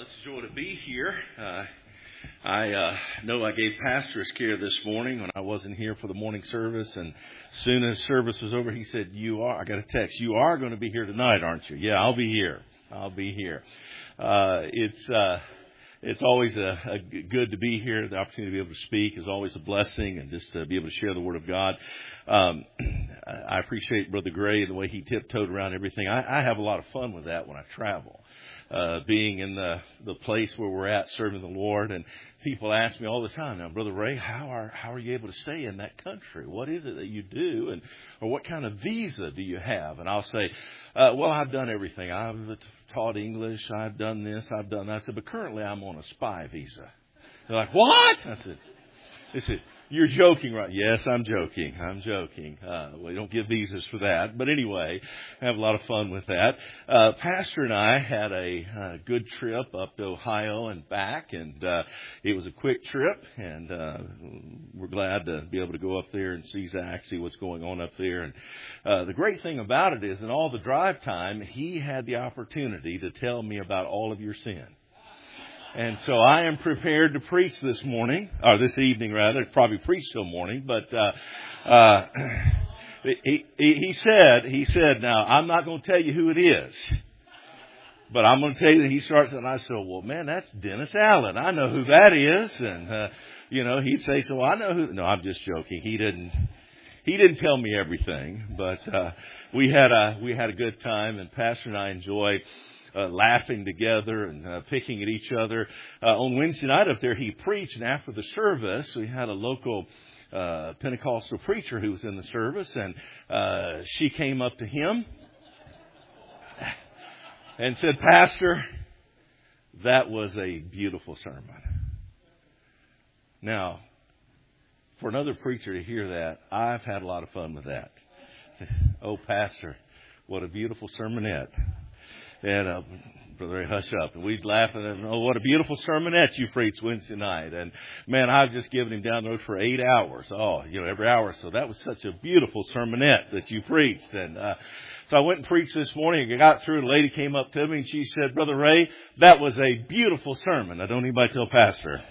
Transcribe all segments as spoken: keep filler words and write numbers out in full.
Well, it's a joy to be here. Uh, I uh, know I gave Pastor a scare this morning when I wasn't here for the morning service, and as soon as service was over, he said, "You are." I got a text. "You are going to be here tonight, aren't you?" "Yeah, I'll be here. I'll be here." Uh, it's uh, it's always a, a good to be here. The opportunity to be able to speak is always a blessing, and just to be able to share the Word of God. Um, I appreciate Brother Gray and the way he tiptoed around everything. I, I have a lot of fun with that when I travel. Uh, being in the, the place where we're at serving the Lord, and people ask me all the time, "Now, Brother Ray, how are how are you able to stay in that country? What is it that you do, and or what kind of visa do you have?" And I'll say, uh, "Well, I've done everything. I've taught English. I've done this. I've done that." I said, "But currently, I'm on a spy visa." They're like, "What?" I said, "They said, you're joking, right?" "Yes, I'm joking. I'm joking. Uh, we don't give visas for that." But anyway, I have a lot of fun with that. Uh, Pastor and I had a uh, good trip up to Ohio and back, and uh, it was a quick trip, and uh, we're glad to be able to go up there and see Zach, see what's going on up there. And uh, the great thing about it is, in all the drive time, he had the opportunity to tell me about all of your sin. And so I am prepared to preach this morning, or this evening rather, probably preach till morning, but, uh, uh, he, he, he said, he said, "Now, I'm not going to tell you who it is, but I'm going to tell you," that he starts, and I said, "Well, man, that's Dennis Allen. I know who that is." And, uh, you know, he'd say, "So I know who," no, I'm just joking. He didn't, he didn't tell me everything, but, uh, we had a, we had a good time, and Pastor and I enjoyed Uh, laughing together and uh, picking at each other. Uh, on Wednesday night up there, he preached, and after the service, we had a local uh, Pentecostal preacher who was in the service, and uh, she came up to him and said, "Pastor, that was a beautiful sermon." Now, for another preacher to hear that, I've had a lot of fun with that. "Oh, Pastor, what a beautiful sermonette." And uh, Brother Ray, hush up. And we'd laugh and, "Oh, what a beautiful sermonette you preached Wednesday night." And man, I've just given him down the road for eight hours. Oh, you know, every hour. So that was such a beautiful sermonette that you preached. And uh, so I went and preached this morning. I got through, and a lady came up to me and she said, "Brother Ray, that was a beautiful sermon." Now, don't anybody tell Pastor.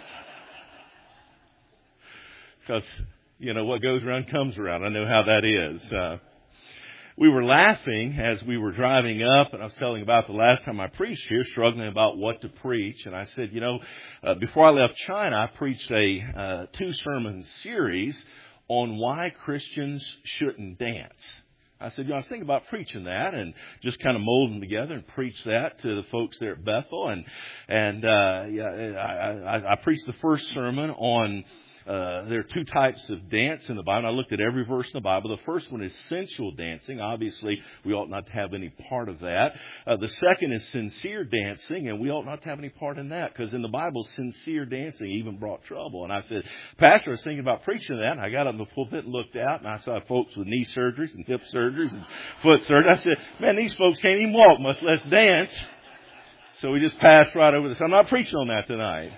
Because, you know, what goes around comes around. I know how that is. Uh, We were laughing as we were driving up, and I was telling about the last time I preached here, struggling about what to preach. And I said, you know, uh, before I left China, I preached a uh, two-sermon series on why Christians shouldn't dance. I said, you know, I was thinking about preaching that and just kind of mold them together and preach that to the folks there at Bethel. And and uh, yeah, I, I, I preached the first sermon on Uh, there are two types of dance in the Bible. I looked at every verse in the Bible. The first one is sensual dancing. Obviously, we ought not to have any part of that. Uh, the second is sincere dancing, and we ought not to have any part in that, because in the Bible, sincere dancing even brought trouble. And I said, "Pastor, I was thinking about preaching that." And I got up in the pulpit and looked out, and I saw folks with knee surgeries and hip surgeries and foot surgeries. I said, "Man, these folks can't even walk, much less dance." So we just passed right over this. I'm not preaching on that tonight.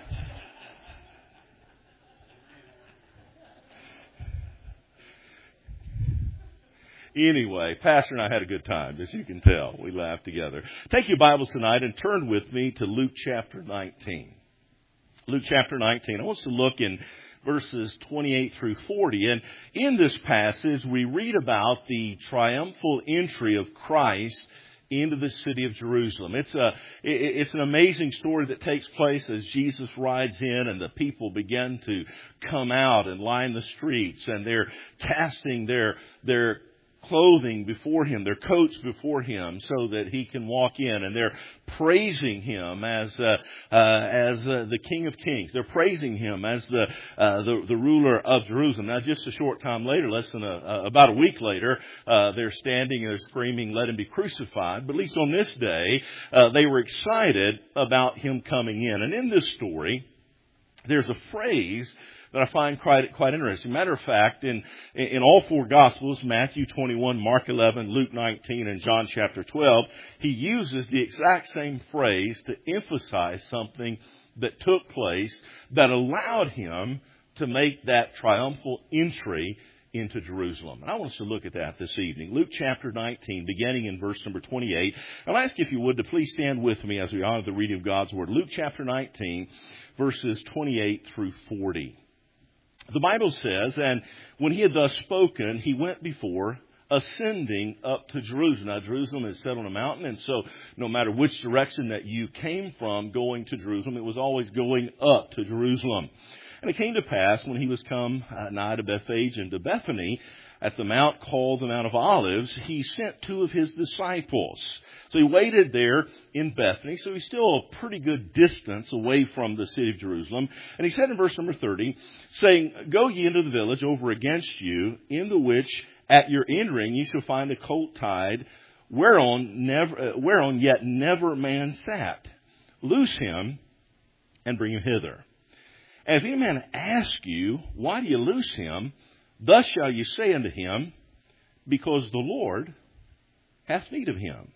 Anyway, Pastor and I had a good time, as you can tell. We laughed together. Take your Bibles tonight and turn with me to Luke chapter nineteen. Luke chapter nineteen. I want us to look in verses twenty-eight through forty. And in this passage, we read about the triumphal entry of Christ into the city of Jerusalem. It's a, it's an amazing story that takes place as Jesus rides in and the people begin to come out and line the streets, and they're casting their, their clothing before him, their coats before him, so that he can walk in, and they're praising him as uh, uh, as uh, the King of Kings. They're praising him as the uh, the, the ruler of Jerusalem. Now, just a short time later, less than a, uh, about a week later, uh, they're standing and they're screaming, "Let him be crucified!" But at least on this day, uh, they were excited about him coming in. And in this story, there's a phrase that I find quite quite interesting. Matter of fact, in in all four Gospels, Matthew twenty-one, Mark eleven, Luke nineteen, and John chapter twelve, he uses the exact same phrase to emphasize something that took place that allowed him to make that triumphal entry into Jerusalem. And I want us to look at that this evening. Luke chapter nineteen, beginning in verse number twenty-eight. I'll ask you if you would to please stand with me as we honor the reading of God's Word. Luke chapter nineteen, verses twenty-eight through forty. The Bible says, "And when he had thus spoken, he went before, ascending up to Jerusalem." Now, Jerusalem is set on a mountain, and so no matter which direction that you came from going to Jerusalem, it was always going up to Jerusalem. And it came to pass, when he was come uh, nigh to Bethphage and to Bethany, at the mount called the Mount of Olives, he sent two of his disciples. So he waited there in Bethany, so he's still a pretty good distance away from the city of Jerusalem. And he said in verse number thirty, saying, "Go ye into the village over against you, in the which at your entering you shall find a colt tied, whereon never, uh, whereon yet never man sat. Loose him, and bring him hither. And if any man ask you, why do you loose him? Thus shall you say unto him, because the Lord hath need of him.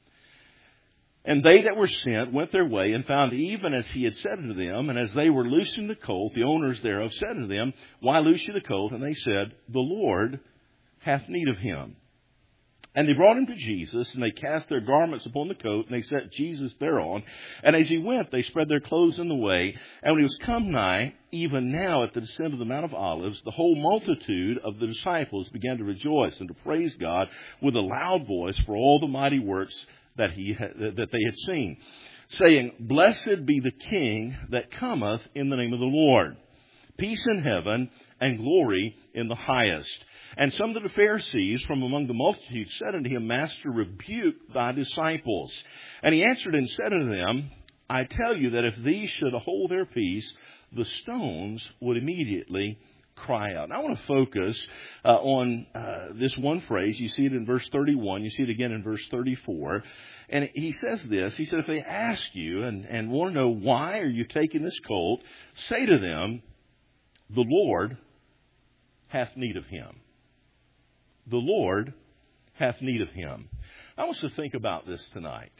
And they that were sent went their way, and found even as he had said unto them. And as they were loosing the colt, the owners thereof said unto them, Why loose you the colt? And they said, The Lord hath need of him. And they brought him to Jesus, and they cast their garments upon the coat, and they set Jesus thereon. And as he went, they spread their clothes in the way. And when he was come nigh, even now at the descent of the Mount of Olives, the whole multitude of the disciples began to rejoice and to praise God with a loud voice for all the mighty works that he had, that they had seen, saying, Blessed be the King that cometh in the name of the Lord. Peace in heaven and glory in the highest. And some of the Pharisees from among the multitude said unto him, Master, rebuke thy disciples. And he answered and said unto them, I tell you that if these should hold their peace, the stones would immediately cry out. And I want to focus uh, on uh, this one phrase. You see it in verse thirty-one. You see it again in verse thirty-four. And he says this. He said, if they ask you and, and want to know why are you taking this colt, say to them, the Lord hath need of him. The Lord hath need of him. I want us to think about this tonight.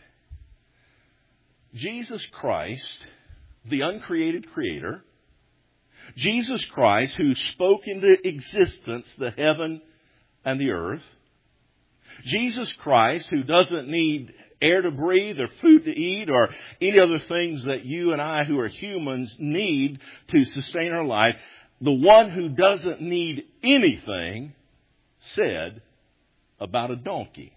Jesus Christ, the uncreated creator, Jesus Christ who spoke into existence the heaven and the earth, Jesus Christ who doesn't need air to breathe or food to eat or any other things that you and I who are humans need to sustain our life, the one who doesn't need anything, said about a donkey,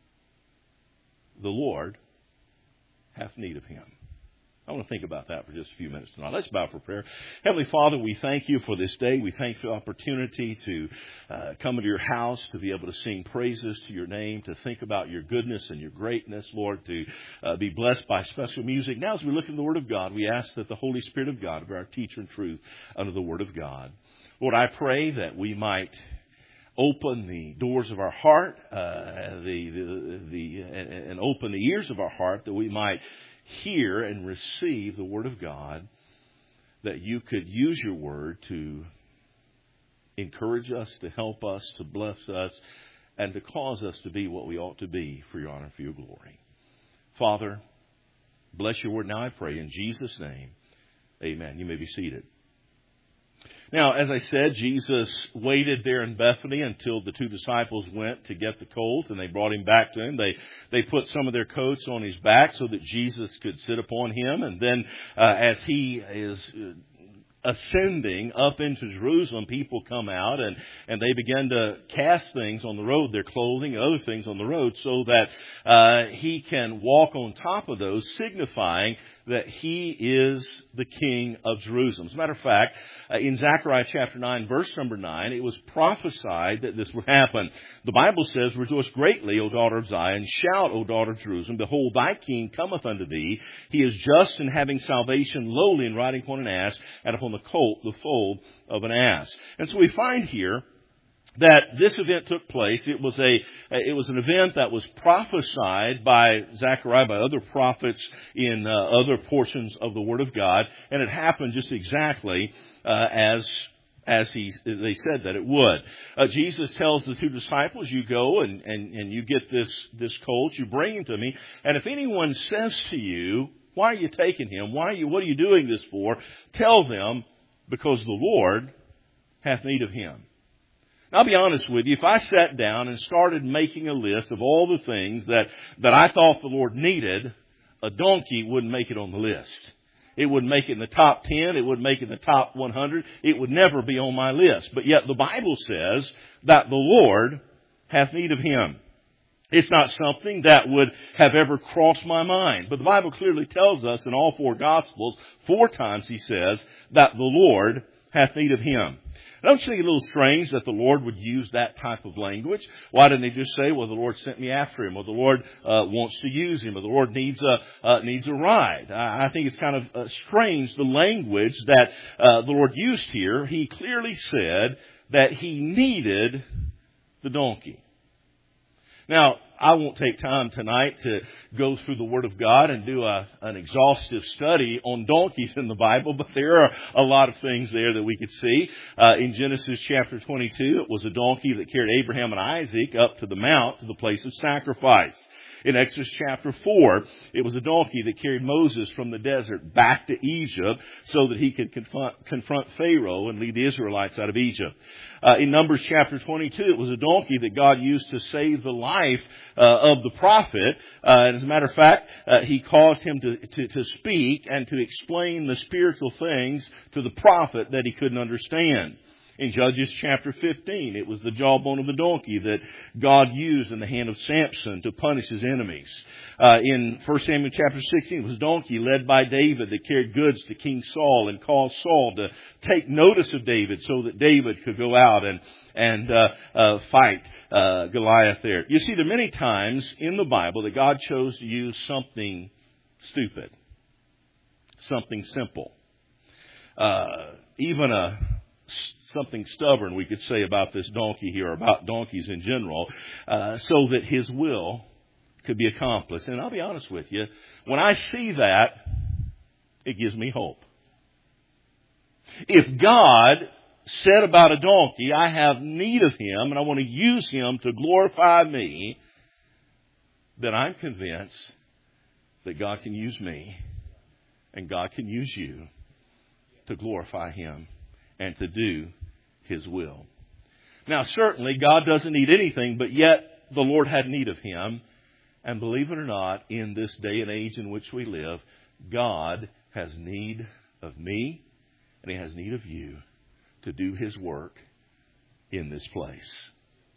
the Lord hath need of him. I want to think about that for just a few minutes tonight. Let's bow for prayer. Heavenly Father, we thank you for this day. We thank you for the opportunity to uh, come into your house, to be able to sing praises to your name, to think about your goodness and your greatness, Lord, to uh, be blessed by special music. Now as we look at the Word of God, we ask that the Holy Spirit of God be our teacher in truth under the Word of God. Lord, I pray that we might open the doors of our heart, uh, the, the, the, and open the ears of our heart that we might hear and receive the Word of God, that you could use your Word to encourage us, to help us, to bless us, and to cause us to be what we ought to be for your honor and for your glory. Father, bless your Word now, I pray, in Jesus' name. Amen. You may be seated. Now, as I said, Jesus waited there in Bethany until the two disciples went to get the colt, and they brought him back to him. They they put some of their coats on his back so that Jesus could sit upon him. And then uh, as he is ascending up into Jerusalem, people come out and, and they begin to cast things on the road, their clothing and other things on the road, so that uh, he can walk on top of those, signifying that he is the King of Jerusalem. As a matter of fact, uh, in Zechariah chapter nine, verse number nine, it was prophesied that this would happen. The Bible says, Rejoice greatly, O daughter of Zion. Shout, O daughter of Jerusalem. Behold, thy King cometh unto thee. He is just and having salvation, lowly and riding upon an ass, and upon the colt, the foal of an ass. And so we find here that this event took place. It was a it was an event that was prophesied by Zechariah, by other prophets in uh, other portions of the Word of God, and it happened just exactly uh, as as he they said that it would. Uh, Jesus tells the two disciples, "You go and, and and you get this this colt, you bring him to me, and if anyone says to you, why are you taking him? Why are you what are you doing this for? Tell them, because the Lord hath need of him." Now, I'll be honest with you, if I sat down and started making a list of all the things that, that I thought the Lord needed, a donkey wouldn't make it on the list. It wouldn't make it in the top ten. It wouldn't make it in the top one hundred. It would never be on my list. But yet the Bible says that the Lord hath need of him. It's not something that would have ever crossed my mind. But the Bible clearly tells us in all four Gospels, four times he says that the Lord hath need of him. Don't you think it a little strange that the Lord would use that type of language? Why didn't he just say, well, the Lord sent me after him, or the Lord uh, wants to use him, or the Lord needs a uh, needs a ride? I, I think it's kind of uh, strange, the language that uh, the Lord used here. He clearly said that he needed the donkey. Now, I won't take time tonight to go through the Word of God and do a, an exhaustive study on donkeys in the Bible, but there are a lot of things there that we could see. Uh, in Genesis chapter twenty-two, it was a donkey that carried Abraham and Isaac up to the mount, to the place of sacrifice. In Exodus chapter four, it was a donkey that carried Moses from the desert back to Egypt so that he could confront, confront Pharaoh and lead the Israelites out of Egypt. Uh, in Numbers chapter twenty-two, it was a donkey that God used to save the life uh, of the prophet. Uh, and as a matter of fact, uh, he caused him to, to, to speak and to explain the spiritual things to the prophet that he couldn't understand. In Judges chapter fifteen, it was the jawbone of the donkey that God used in the hand of Samson to punish his enemies. Uh, in First Samuel chapter sixteen, it was a donkey led by David that carried goods to King Saul and caused Saul to take notice of David so that David could go out and and uh, uh, fight uh, Goliath there. You see, there are many times in the Bible that God chose to use something stupid, something simple, uh, even a something stubborn, we could say, about this donkey here, or about donkeys in general, uh, so that his will could be accomplished. And I'll be honest with you, when I see that, it gives me hope. If God said about a donkey, I have need of him and I want to use him to glorify me, then I'm convinced that God can use me and God can use you to glorify him and to do his will. Now, certainly, God doesn't need anything, but yet the Lord had need of him. And believe it or not, in this day and age in which we live, God has need of me, and he has need of you to do his work in this place.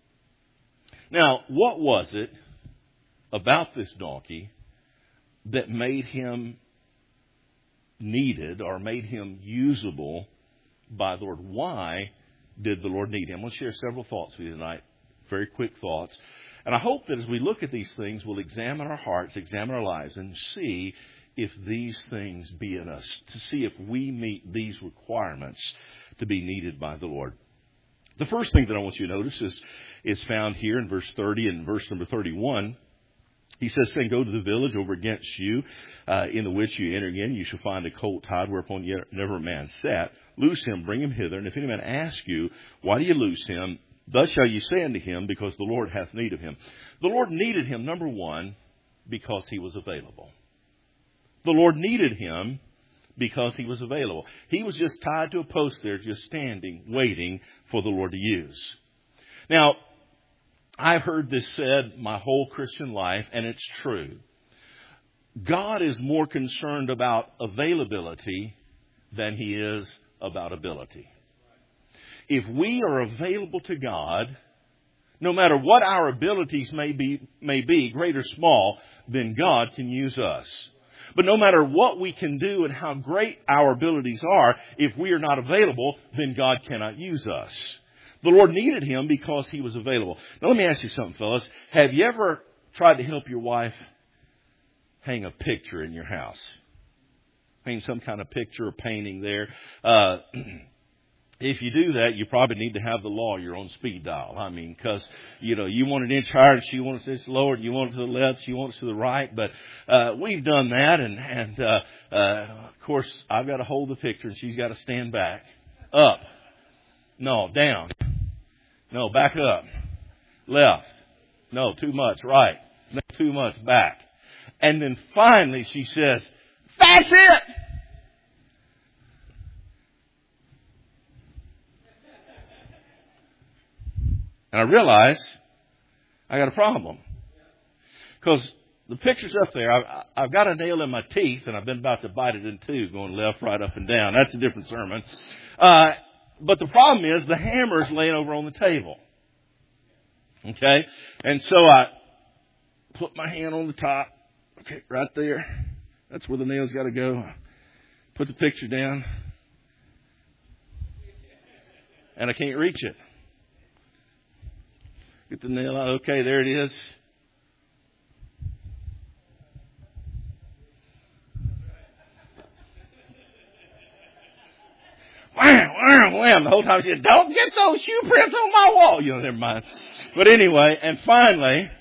Now, what was it about this donkey that made him needed or made him usable by the Lord? Why did the Lord need him? I'm going to share several thoughts with you tonight, very quick thoughts. And I hope that as we look at these things, we'll examine our hearts, examine our lives, and see if these things be in us, to see if we meet these requirements to be needed by the Lord. The first thing that I want you to notice is, is found here in verse thirty and verse number thirty-one. He says, saying, go to the village over against you, uh, in the which you enter in, you shall find a colt tied, whereupon yet never a man sat. Loose him, bring him hither, and if any man ask you, why do you loose him? Thus shall you say unto him, because the Lord hath need of him. The Lord needed him, number one, because he was available. The Lord needed him because he was available. He was just tied to a post there, just standing, waiting for the Lord to use. Now, I've heard this said my whole Christian life, and it's true. God is more concerned about availability than he is about ability. If we are available to God, no matter what our abilities may be, may be, great or small, then God can use us. But no matter what we can do and how great our abilities are, if we are not available, then God cannot use us. The Lord needed him because he was available. Now let me ask you something, fellas. Have you ever tried to help your wife hang a picture in your house? Hang some kind of picture or painting there. Uh, if you do that, you probably need to have the lawyer on speed dial. I mean, because, you know, you want an inch higher and she wants it lower, and you want it to the left, she wants it to the right. But uh, we've done that, and, and uh, uh, of course, I've got to hold the picture, and she's got to stand back. Up. No, down. No, back up. Left. No, too much. Right. No, too much. Back. And then finally she says, that's it! And I realized I got a problem. Because the picture's up there. I've, I've got a nail in my teeth, and I've been about to bite it in two, going left, right, up, and down. That's a different sermon. Uh, but the problem is the hammer is laying over on the table. Okay? And so I put my hand on the top. Okay, right there. That's where the nail's got to go. I put the picture down. And I can't reach it. Get the nail out. Okay, there it is. Wham, wham, wham. The whole time she said, don't get those shoe prints on my wall. You know, never mind. But anyway, and finally,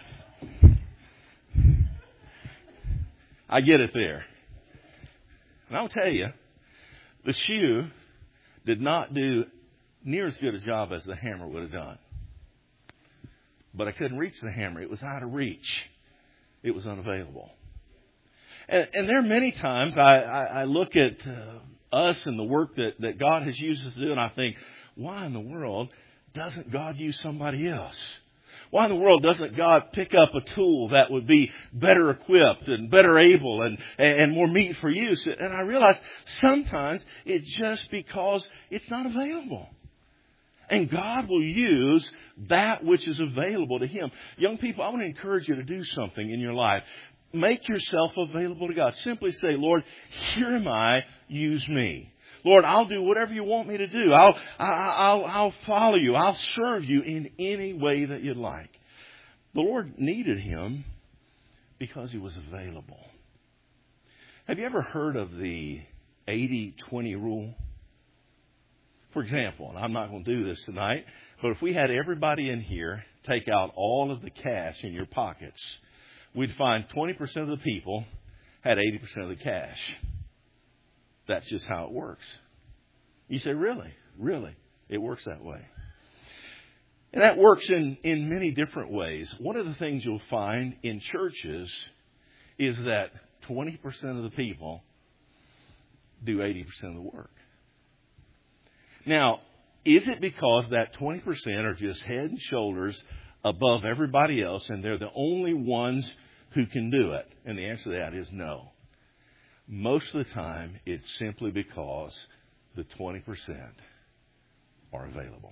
I get it there. And I'll tell you, the shoe did not do near as good a job as the hammer would have done. But I couldn't reach the hammer. It was out of reach. It was unavailable. And, and there are many times I, I, I look at uh, us and the work that, that God has used us to do, and I think, why in the world doesn't God use somebody else? Why in the world doesn't God pick up a tool that would be better equipped and better able and, and more meet for use? And I realize sometimes it's just because it's not available. And God will use that which is available to Him. Young people, I want to encourage you to do something in your life. Make yourself available to God. Simply say, Lord, here am I, use me. Lord, I'll do whatever you want me to do. I'll, I'll, I'll follow you. I'll serve you in any way that you'd like. The Lord needed him because he was available. Have you ever heard of the eighty twenty rule? For example, and I'm not going to do this tonight, but if we had everybody in here take out all of the cash in your pockets, we'd find twenty percent of the people had eighty percent of the cash. That's just how it works. You say, really? Really? It works that way. And that works in, in many different ways. One of the things you'll find in churches is that twenty percent of the people do eighty percent of the work. Now, is it because that twenty percent are just head and shoulders above everybody else and they're the only ones who can do it? And the answer to that is no. Most of the time, it's simply because the twenty percent are available.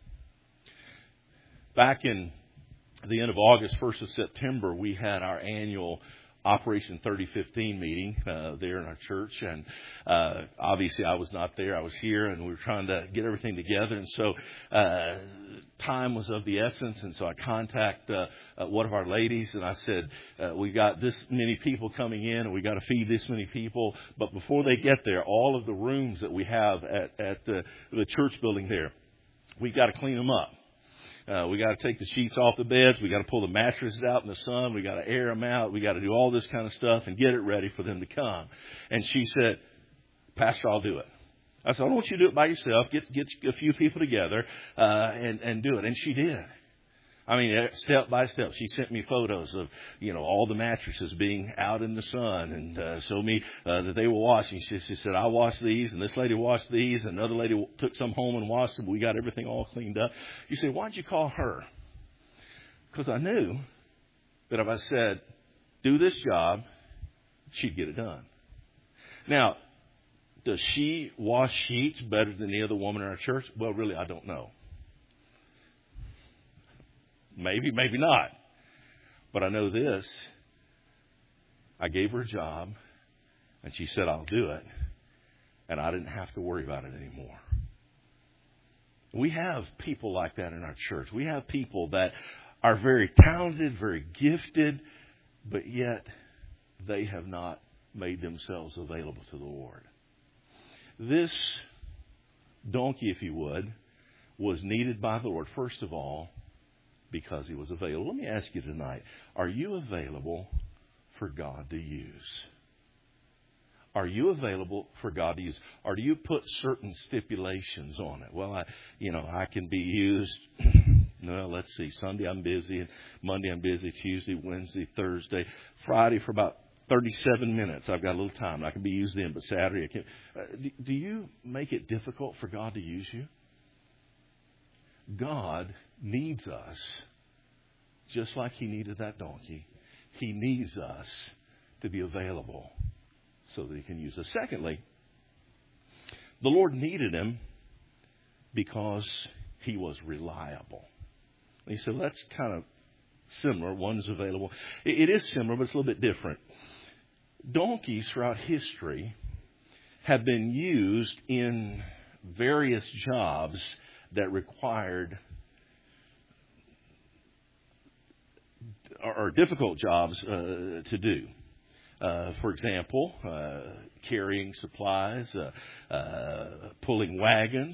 Back in the end of August, first of September, we had our annual Operation thirty fifteen meeting uh, there in our church. And uh, obviously I was not there. I was here, and we were trying to get everything together. And so uh, time was of the essence. And so I contacted uh, uh, one of our ladies, and I said, uh, we got this many people coming in, and we got to feed this many people. But before they get there, all of the rooms that we have at, at the, the church building there, we got to clean them up. Uh, we got to take the sheets off the beds. We got to pull the mattresses out in the sun. We got to air them out. We got to do all this kind of stuff and get it ready for them to come. And she said, Pastor, I'll do it. I said, I don't want you to do it by yourself. Get get a few people together uh, and and do it. And she did. I mean, step by step, she sent me photos of, you know, all the mattresses being out in the sun and uh, showed me uh, that they were washing. She, she said, I washed these, and this lady washed these, and another lady took some home and washed them. We got everything all cleaned up. You say, why'd you call her? Because I knew that if I said, do this job, she'd get it done. Now, does she wash sheets better than the other woman in our church? Well, really, I don't know. Maybe, maybe not. But I know this. I gave her a job, and she said, I'll do it. And I didn't have to worry about it anymore. We have people like that in our church. We have people that are very talented, very gifted, but yet they have not made themselves available to the Lord. This donkey, if you would, was needed by the Lord, first of all, because he was available. Let me ask you tonight, are you available for God to use? Are you available for God to use? Or do you put certain stipulations on it? Well, I, you know, I can be used, no, let's see, Sunday I'm busy, and Monday I'm busy, Tuesday, Wednesday, Thursday, Friday for about thirty-seven minutes. I've got a little time. I can be used then, but Saturday I can't. Uh, do, do you make it difficult for God to use you? God needs us just like He needed that donkey. He needs us to be available so that He can use us. Secondly, the Lord needed him because he was reliable. And he said, well, that's kind of similar. One's available. It is similar, but it's a little bit different. Donkeys throughout history have been used in various jobs that required or difficult jobs uh, to do. Uh, for example, uh, carrying supplies, uh, uh, pulling wagons,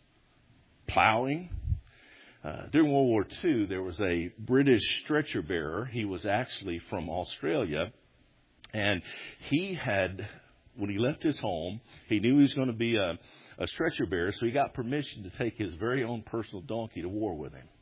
plowing. Uh, during World War Two, there was a British stretcher bearer. He was actually from Australia, and he had, when he left his home, he knew he was going to be a, a stretcher bearer, so he got permission to take his very own personal donkey to war with him.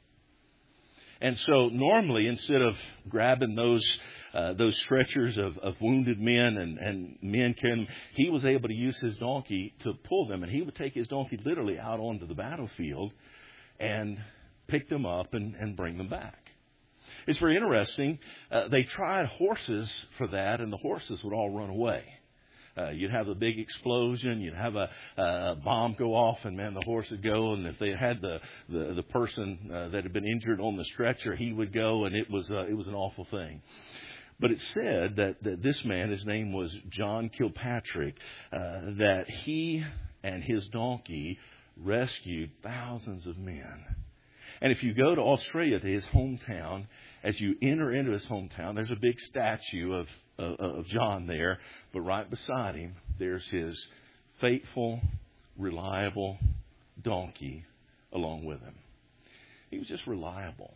And so normally, instead of grabbing those uh, those stretchers of, of wounded men and, and men carrying them, he was able to use his donkey to pull them. And he would take his donkey literally out onto the battlefield and pick them up and, and bring them back. It's very interesting. Uh, they tried horses for that, and the horses would all run away. Uh, you'd have a big explosion. You'd have a, a bomb go off, and man, the horse would go. And if they had the the, the person uh, that had been injured on the stretcher, he would go, and it was uh, it was an awful thing. But it said that, that this man, his name was John Kilpatrick, uh, that he and his donkey rescued thousands of men. And if you go to Australia, to his hometown, as you enter into his hometown, there's a big statue of, of, of John there. But right beside him, there's his faithful, reliable donkey along with him. He was just reliable.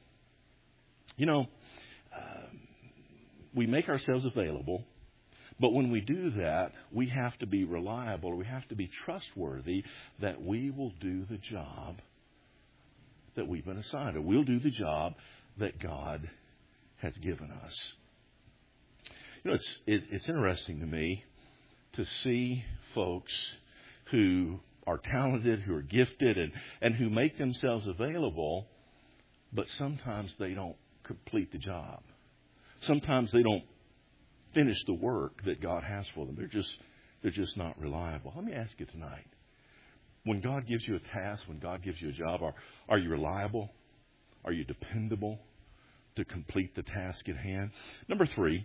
You know, um, we make ourselves available. But when we do that, we have to be reliable. We have to be trustworthy that we will do the job that we've been assigned. Or we'll do the job that God has given us. You know, it's it, it's interesting to me to see folks who are talented, who are gifted, and, and who make themselves available, but sometimes they don't complete the job. Sometimes they don't finish the work that God has for them. They're just they're just not reliable. Let me ask you tonight. When God gives you a task, when God gives you a job, are, are you reliable? Are you dependable to complete the task at hand? Number three,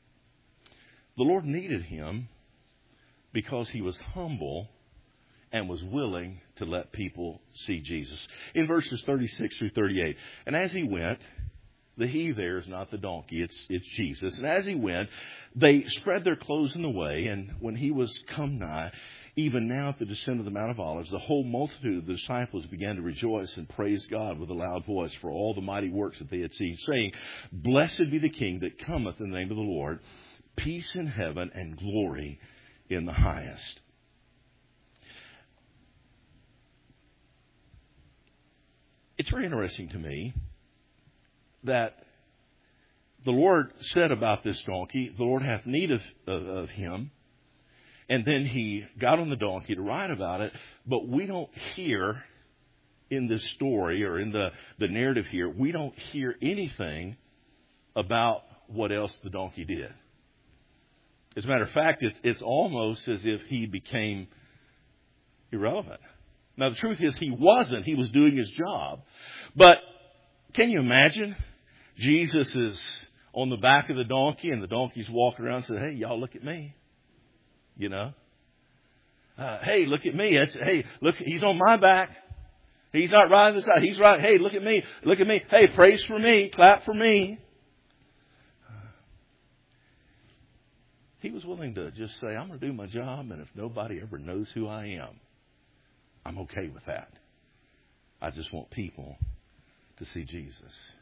the Lord needed him because he was humble and was willing to let people see Jesus. In verses thirty-six through thirty-eight, and as he went, the he there is not the donkey, it's it's Jesus. And as he went, they spread their clothes in the way, and when he was come nigh, even now at the descent of the Mount of Olives, the whole multitude of the disciples began to rejoice and praise God with a loud voice for all the mighty works that they had seen, saying, Blessed be the King that cometh in the name of the Lord, peace in heaven and glory in the highest. It's very interesting to me that the Lord said about this donkey, the Lord hath need of, of, of him. And then he got on the donkey to write about it. But we don't hear in this story or in the, the narrative here, we don't hear anything about what else the donkey did. As a matter of fact, it's, it's almost as if he became irrelevant. Now, the truth is he wasn't. He was doing his job. But can you imagine? Jesus is on the back of the donkey and the donkey's walking around and says, hey, y'all look at me. You know, uh, hey, look at me. It's, hey, look, he's on my back. He's not riding the side. He's right. Hey, look at me. Look at me. Hey, praise for me. Clap for me. Uh, he was willing to just say, I'm going to do my job. And if nobody ever knows who I am, I'm okay with that. I just want people to see Jesus.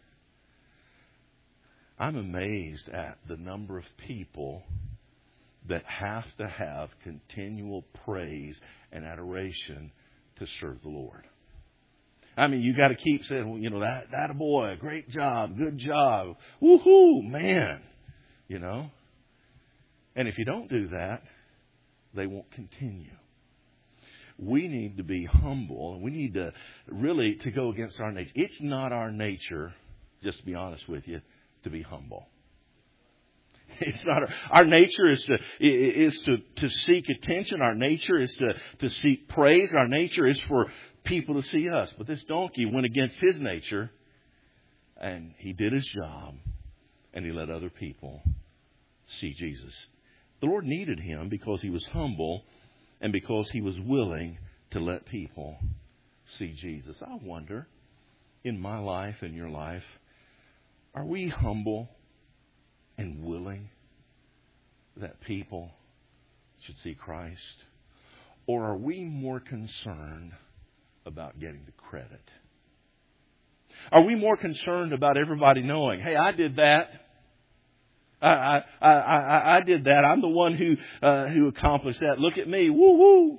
I'm amazed at the number of people that have to have continual praise and adoration to serve the Lord. I mean, you got to keep saying, well, you know, that, that a boy, great job, good job, woohoo, man, you know. And if you don't do that, they won't continue. we need to be humble, and we need to really to go against our nature. It's not our nature, just to be honest with you, to be humble. It's not our, our nature is to is to, to seek attention. Our nature is to, to seek praise. Our nature is for people to see us. But this donkey went against his nature, and he did his job, and he let other people see Jesus. The Lord needed him because he was humble and because he was willing to let people see Jesus. I wonder, in my life and your life, are we humble and willing that people should see Christ? Or are we more concerned about getting the credit? Are we more concerned about everybody knowing, hey, I did that. I, I, I, I did that. I'm the one who, uh, who accomplished that. Look at me. Woo woo.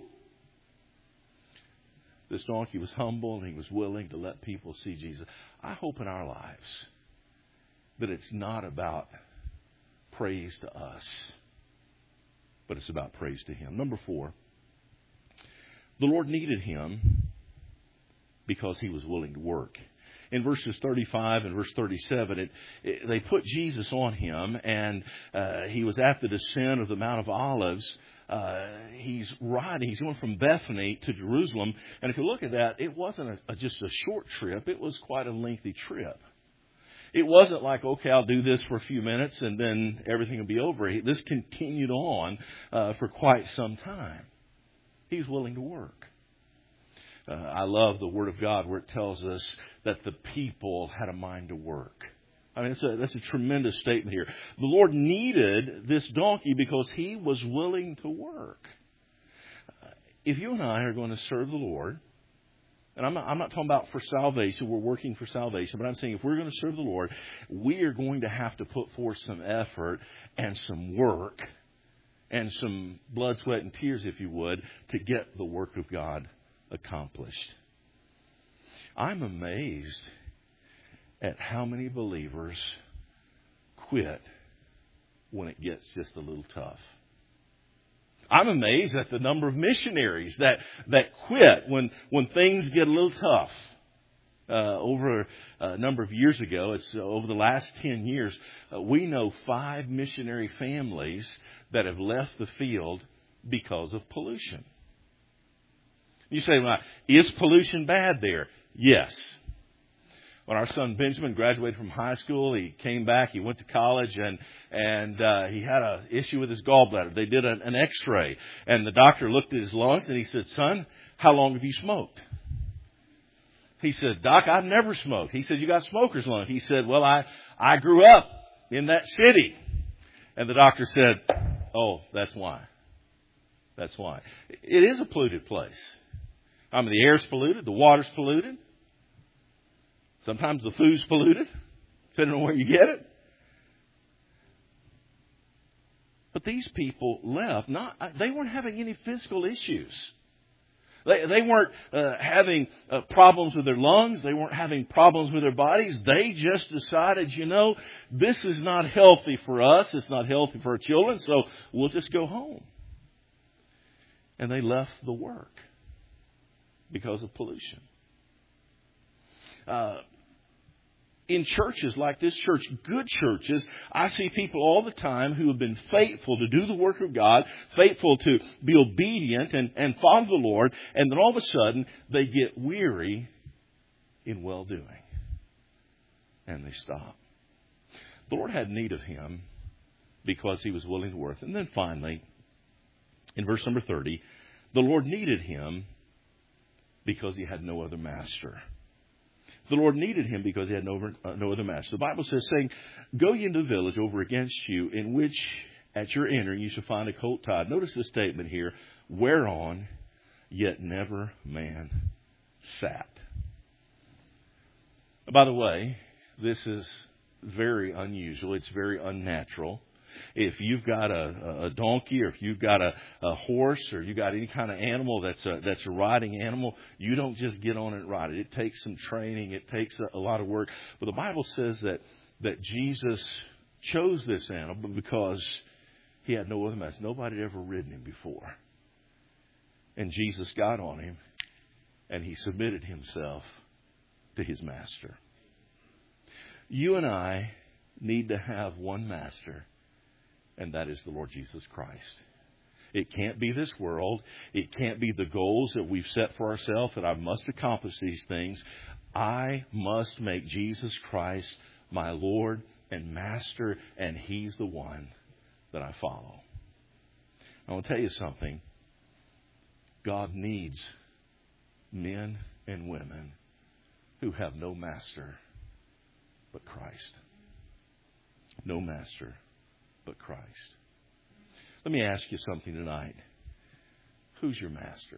This donkey was humble and he was willing to let people see Jesus. I hope in our lives that it's not about praise to us, but it's about praise to Him. Number four, the Lord needed him because he was willing to work. In verses thirty-five and verse thirty-seven, it, it, they put Jesus on him, and uh, he was at the descent of the Mount of Olives. Uh, he's riding. He's going from Bethany to Jerusalem. And if you look at that, it wasn't a, a, just a short trip. It was quite a lengthy trip. It wasn't like, okay, I'll do this for a few minutes and then everything will be over. This continued on uh, for quite some time. He was willing to work. Uh, I love the Word of God where it tells us that the people had a mind to work. I mean, it's a, that's a tremendous statement here. The Lord needed this donkey because he was willing to work. Uh, if you and I are going to serve the Lord, and I'm not, I'm not talking about for salvation, we're working for salvation, but I'm saying if we're going to serve the Lord, we are going to have to put forth some effort and some work and some blood, sweat, and tears, if you would, to get the work of God accomplished. I'm amazed at how many believers quit when it gets just a little tough. I'm amazed at the number of missionaries that, that quit when, when things get a little tough. Uh, over a number of years ago, it's uh, over the last ten years, uh, we know five missionary families that have left the field because of pollution. You say, well, is pollution bad there? Yes. When our son Benjamin graduated from high school, he came back, he went to college, and and uh, he had an issue with his gallbladder. They did an, an x-ray, and the doctor looked at his lungs, and he said, son, how long have you smoked? He said, Doc, I've never smoked. He said, you got smoker's lungs. He said, well, I, I grew up in that city. And the doctor said, oh, that's why. That's why. It is a polluted place. I mean, the air's polluted, the water's polluted. Sometimes the food's polluted, depending on where you get it. But these people left. Not they weren't having any physical issues. They they weren't uh, having uh, problems with their lungs. They weren't having problems with their bodies. They just decided, you know, this is not healthy for us. It's not healthy for our children. So we'll just go home. And they left the work because of pollution. Uh, in churches like this church, good churches, I see people all the time who have been faithful to do the work of God, faithful to be obedient and, and follow the Lord, and then all of a sudden they get weary in well-doing. And they stop. The Lord had need of him because he was willing to work. And then finally, in verse number thirty, the Lord needed him because he had no other master. The Lord needed him because he had no, uh, no other master. The Bible says, saying, go ye into the village over against you, in which at your entering you shall find a colt tied. Notice the statement here, whereon yet never man sat. By the way, this is very unusual. It's very unnatural. If you've got a, a donkey, or if you've got a, a horse, or you got any kind of animal that's a, that's a riding animal, you don't just get on it and ride it. It takes some training. It takes a, a lot of work. But the Bible says that, that Jesus chose this animal because he had no other master. Nobody had ever ridden him before. And Jesus got on him, and he submitted himself to his master. You and I need to have one master, and that is the Lord Jesus Christ. It can't be this world. It can't be the goals that we've set for ourselves, that I must accomplish these things. I must make Jesus Christ my Lord and master, and He's the one that I follow. I want to tell you something. God needs men and women who have no master but Christ. No master but Christ. Let me ask you something tonight. Who's your master?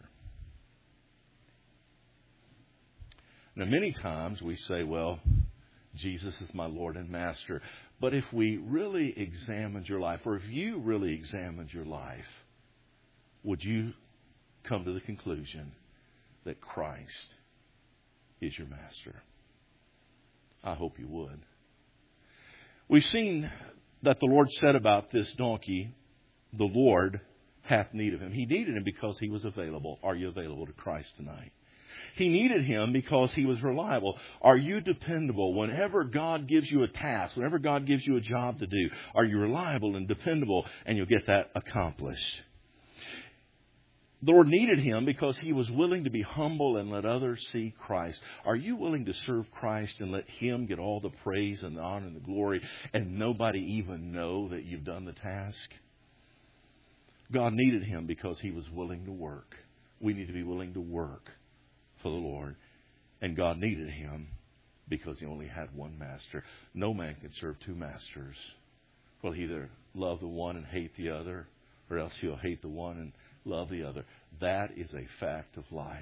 Now, many times we say, well, Jesus is my Lord and Master. But if we really examined your life, or if you really examined your life, would you come to the conclusion that Christ is your master? I hope you would. We've seen that the Lord said about this donkey, the Lord hath need of him. He needed him because he was available. Are you available to Christ tonight? He needed him because he was reliable. Are you dependable? Whenever God gives you a task, whenever God gives you a job to do, are you reliable and dependable, and you'll get that accomplished? The Lord needed him because he was willing to be humble and let others see Christ. Are you willing to serve Christ and let him get all the praise and the honor and the glory and nobody even know that you've done the task? God needed him because he was willing to work. We need to be willing to work for the Lord. And God needed him because he only had one master. No man can serve two masters. Well, he'll either love the one and hate the other, or else he'll hate the one and love the other. That is a fact of life.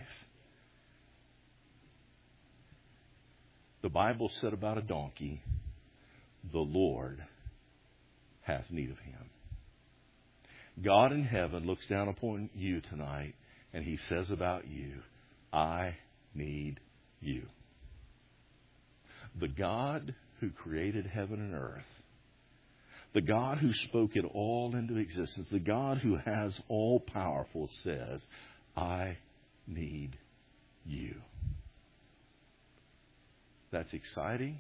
The Bible said about a donkey, the Lord hath need of him. God in heaven looks down upon you tonight, and he says about you, I need you. The God who created heaven and earth, the God who spoke it all into existence, the God who has all powerful says, I need you. That's exciting,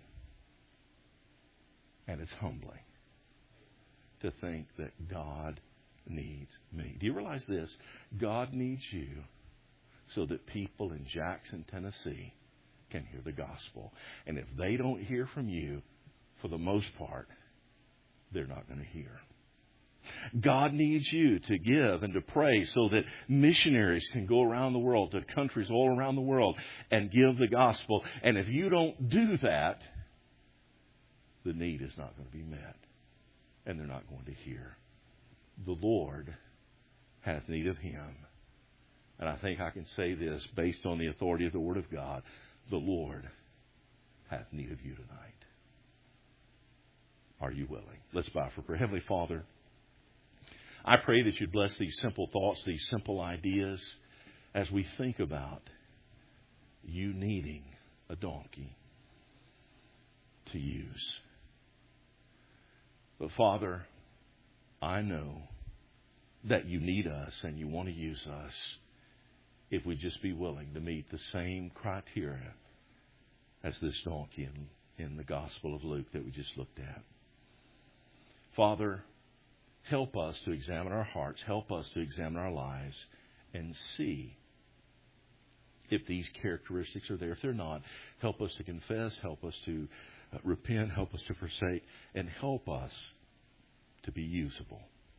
and it's humbling to think that God needs me. Do you realize this? God needs you so that people in Jackson, Tennessee can hear the gospel. And if they don't hear from you, for the most part, they're not going to hear. God needs you to give and to pray so that missionaries can go around the world, to countries all around the world, and give the gospel. And if you don't do that, the need is not going to be met. And they're not going to hear. The Lord hath need of him. And I think I can say this based on the authority of the Word of God. The Lord hath need of you tonight. Are you willing? Let's bow for prayer. Heavenly Father, I pray that you'd bless these simple thoughts, these simple ideas as we think about you needing a donkey to use. But Father, I know that you need us and you want to use us if we just be willing to meet the same criteria as this donkey in, in the Gospel of Luke that we just looked at. Father, help us to examine our hearts. Help us to examine our lives and see if these characteristics are there. If they're not, help us to confess. Help us to uh, repent. Help us to forsake. And help us to be usable.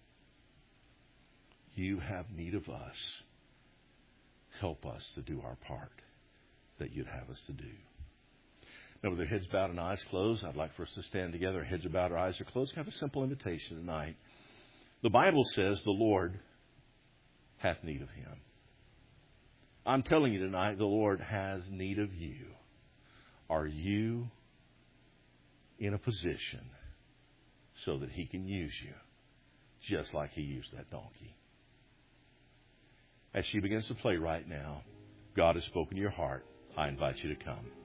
You have need of us. Help us to do our part that you'd have us to do. Now, with our heads bowed and eyes closed, I'd like for us to stand together. Our heads are bowed, our eyes are closed. I have a simple invitation tonight. The Bible says the Lord hath need of him. I'm telling you tonight, the Lord has need of you. Are you in a position so that he can use you just like he used that donkey? As she begins to play right now, God has spoken to your heart. I invite you to come.